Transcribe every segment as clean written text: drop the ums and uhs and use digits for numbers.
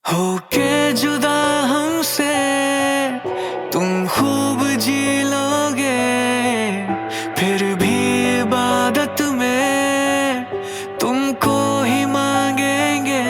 होके जुदा हमसे तुम खूब जी लोगे, फिर भी इबादत में तुमको ही मांगेंगे।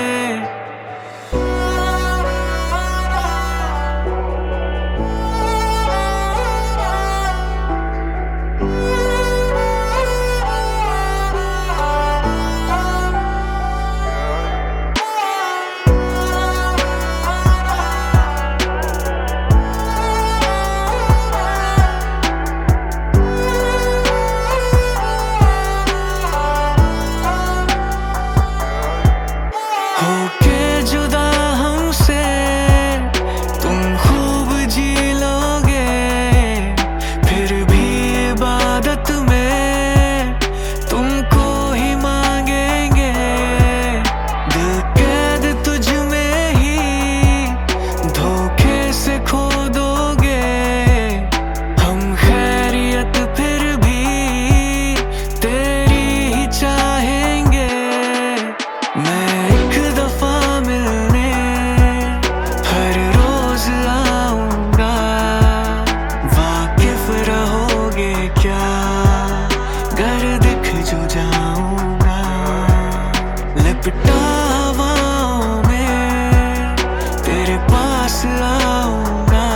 होके जुदा हमसे तुम खूब जी लोगे, फिर भी इबादत में तुमको ही मांगेंगे। दिल कैद तुझ में ही धोखे से खो दोगे, हम खैरियत फिर भी तेरी ही चाहेंगे। मैं जो जाऊंगा लिपटा हवाओं में तेरे पास आऊंगा,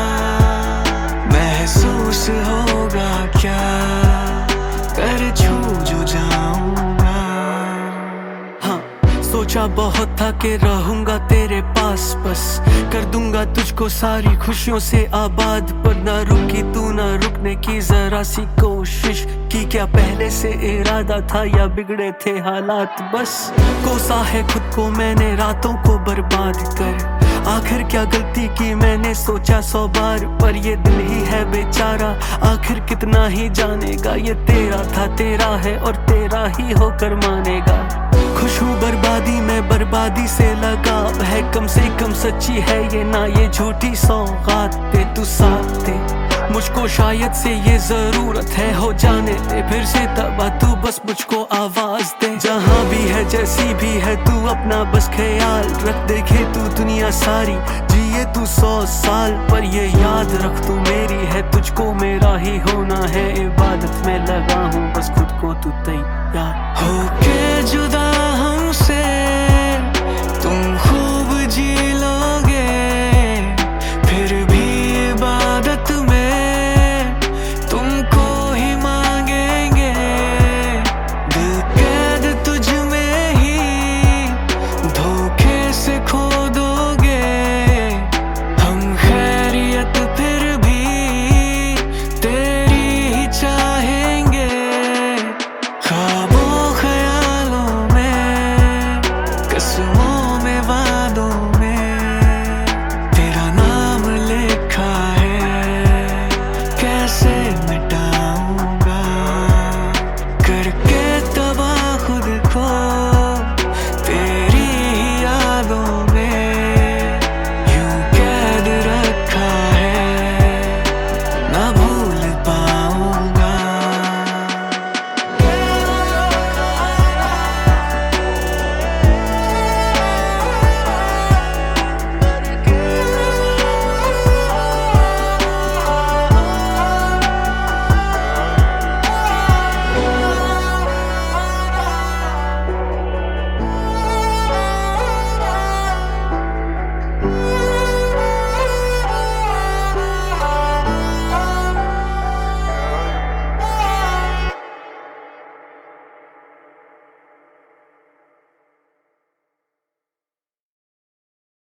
महसूस होगा क्या कर छू जो जाऊंगा। हाँ, सोचा बहुत था कि रहूंगा तेरे पास, बस कर दूंगा तुझको सारी खुशियों से आबाद। पर ना रुकी तू, ना रुकने की जरा सी कोशिश की, क्या पहले से इरादा था या बिगड़े थे हालात। बस कोसा है खुद को मैंने रातों को बर्बाद कर, आखिर क्या गलती की मैंने सोचा 100 बार। पर ये दिल ही है बेचारा, आखिर कितना ही जानेगा। ये तेरा था, तेरा है और तेरा ही होकर मानेगा। खुश हूँ बर्बादी में, बर्बादी से लगाव है, कम से कम सच्ची है ये ना ये झूठी सौगात दे तू साथ दे। मुझको शायद से ये जरूरत है, हो जाने दे फिर से तबा तू, बस मुझको आवाज दे। जहाँ भी है जैसी भी है तू अपना बस ख्याल रख, देखे तू दुनिया सारी जिए तू 100 साल। पर ये याद रख तू मेरी है, तुझको मेरा ही होना है। इबादत में लगा हूँ बस खुद को तू तैयार होके जुदा